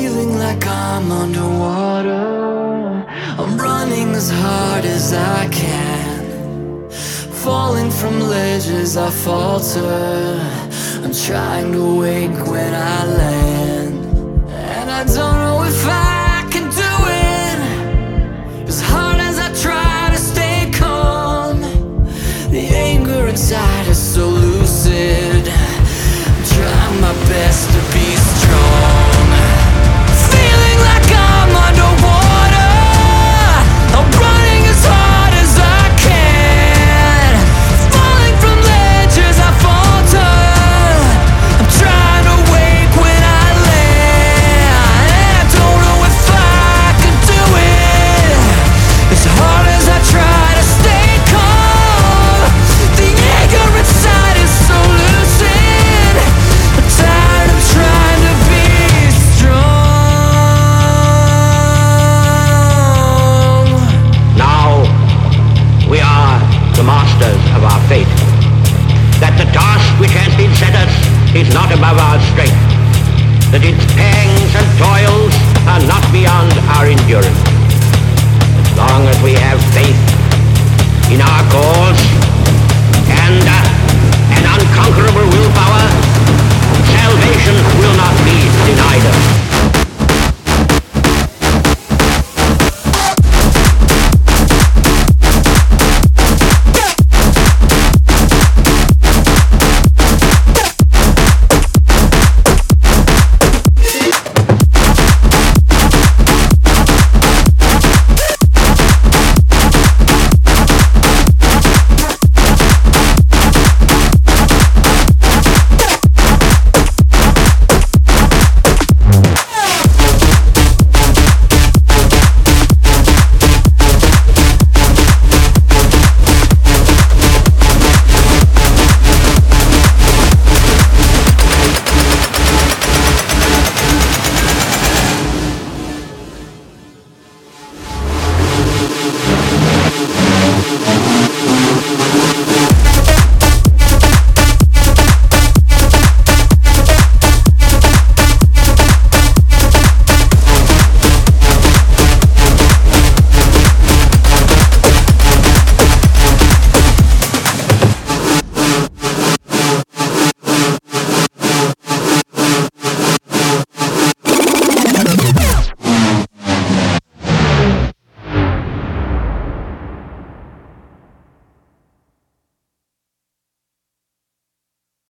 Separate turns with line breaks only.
Feeling like I'm underwater. I'm running as hard as I can. Falling from ledges, I falter. I'm trying to wake when I land. And I don't know if I can do it. As hard as I try to stay calm, the anger inside is so lucid. I'm trying my best to be strong. Feeling like I'm underwater. I'm running as hard as I can. Falling from ledges, I falter. I'm trying to wake when I land. I don't know if I can do it. As hard as I try to stay calm, the anger inside is so lucid. I'm tired of trying to be strong.
Now we are the masters of our fate. That the task which has been set us is not above our strength. That its pangs and toils are not beyond our endurance. As long as we have faith in our cause and an unconquerable willpower,